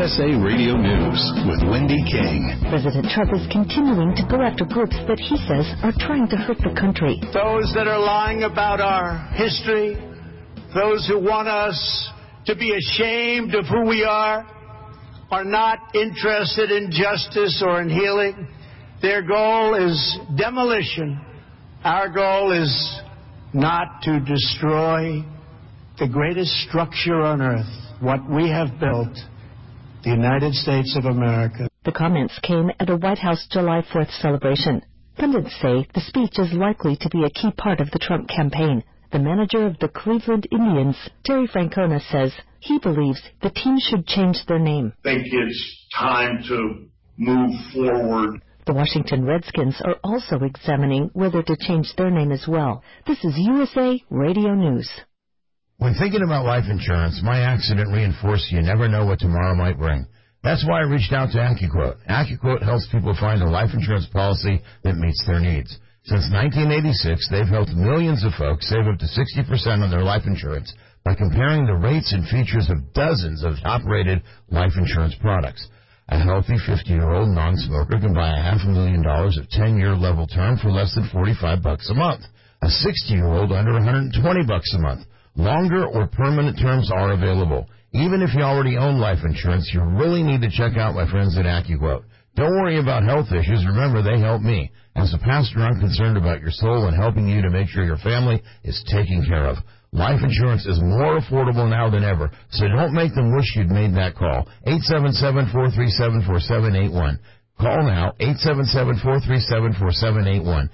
USA Radio News with Wendy King. President Trump is continuing to go after groups that he says are trying to hurt the country. Those that are lying about our history, those who want us to be ashamed of who we are not interested in justice or in healing. Their goal is demolition. Our goal is not to destroy the greatest structure on earth, what we have built, the United States of America. The comments came at a White House July 4th celebration. Pundits say the speech is likely to be a key part of the Trump campaign. The manager of the Cleveland Indians, Terry Francona, says he believes the team should change their name. I think it's time to move forward. The Washington Redskins are also examining whether to change their name as well. This is USA Radio News. When thinking about life insurance, my accident reinforced you never know what tomorrow might bring. That's why I reached out to AccuQuote. AccuQuote helps people find a life insurance policy that meets their needs. Since 1986, they've helped millions of folks save up to 60% on their life insurance by comparing the rates and features of dozens of top-rated life insurance products. A healthy 50-year-old non-smoker can buy $500,000 of 10-year level term for less than $45 a month. A 60-year-old under $120 a month. Longer or permanent terms are available. Even if you already own life insurance, you really need to check out my friends at AccuQuote. Don't worry about health issues. Remember, they help me. As a pastor, I'm concerned about your soul and helping you to make sure your family is taken care of. Life insurance is more affordable now than ever, so don't make them wish you'd made that call. 877-437-4781. Call now, 877-437-4781.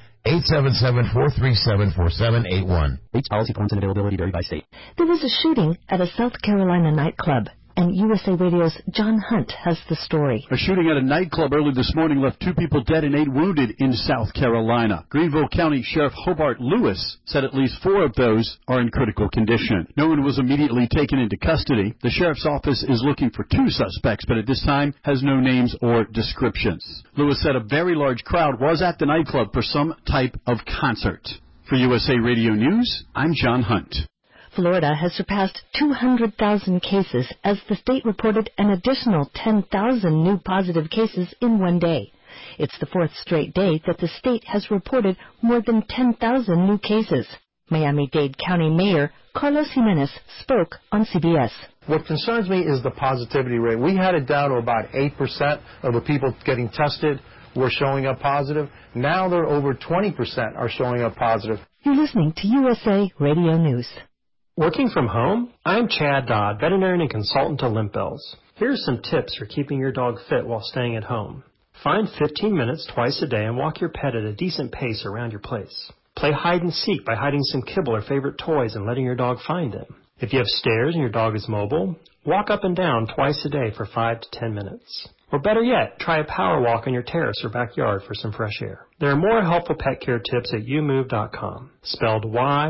877-437-4781. Rates, policy forms, and availability vary by state. There was a shooting at a South Carolina nightclub, and USA Radio's John Hunt has the story. A shooting at a nightclub early this morning left 2 people dead and 8 wounded in South Carolina. Greenville County Sheriff Hobart Lewis said at least 4 of those are in critical condition. No one was immediately taken into custody. The sheriff's office is looking for 2 suspects, but at this time has no names or descriptions. Lewis said a very large crowd was at the nightclub for some type of concert. For USA Radio News, I'm John Hunt. Florida has surpassed 200,000 cases as the state reported an additional 10,000 new positive cases in one day. It's the 4th straight day that the state has reported more than 10,000 new cases. Miami-Dade County Mayor Carlos Jimenez spoke on CBS. What concerns me is the positivity rate. We had it down to about 8% of the people getting tested were showing up positive. Now they're over 20% are showing up positive. You're listening to USA Radio News. Working from home? I'm Chad Dodd, veterinarian and consultant to Limp Bells. Here are some tips for keeping your dog fit while staying at home. Find 15 minutes twice a day and walk your pet at a decent pace around your place. Play hide and seek by hiding some kibble or favorite toys and letting your dog find them. If you have stairs and your dog is mobile, walk up and down twice a day for 5 to 10 minutes. Or better yet, try a power walk on your terrace or backyard for some fresh air. There are more helpful pet care tips at youmove.com, spelled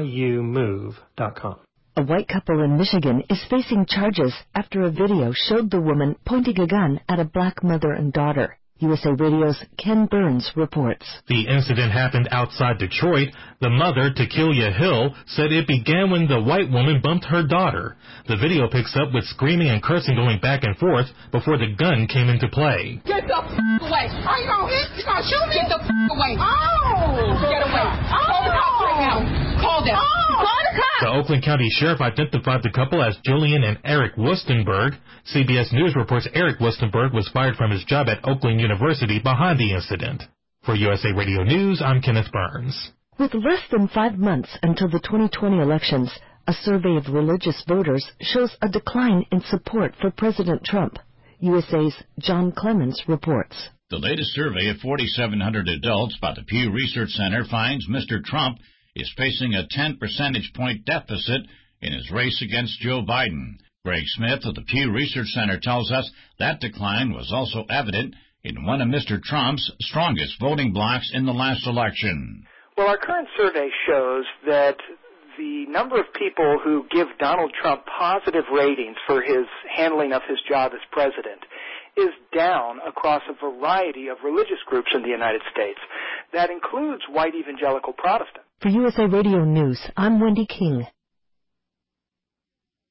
YOUMOVE.com. A white couple in Michigan is facing charges after a video showed the woman pointing a gun at a black mother and daughter. USA Radio's Ken Burns reports. The incident happened outside Detroit. The mother, Tequila Hill, said it began when the white woman bumped her daughter. The video picks up with screaming and cursing going back and forth before the gun came into play. Get the away. Are you going to hit? You going to shoot me? Get the away. Oh. Get away. Call the cops right now. Call them. Oh. Call the cops. The Oakland County Sheriff identified the couple as Julian and Eric Wustenberg. CBS News reports Eric Wustenberg was fired from his job at Oakland University behind the incident. For USA Radio News, I'm Kenneth Burns. With less than 5 months until the 2020 elections, a survey of religious voters shows a decline in support for President Trump. USA's John Clemens reports. The latest survey of 4,700 adults by the Pew Research Center finds Mr. Trump is facing a 10 percentage point deficit in his race against Joe Biden. Greg Smith of the Pew Research Center tells us that decline was also evident in one of Mr. Trump's strongest voting blocs in the last election. Well, our current survey shows that the number of people who give Donald Trump positive ratings for his handling of his job as president is down across a variety of religious groups in the United States. That includes white evangelical Protestants. For USA Radio News, I'm Wendy King.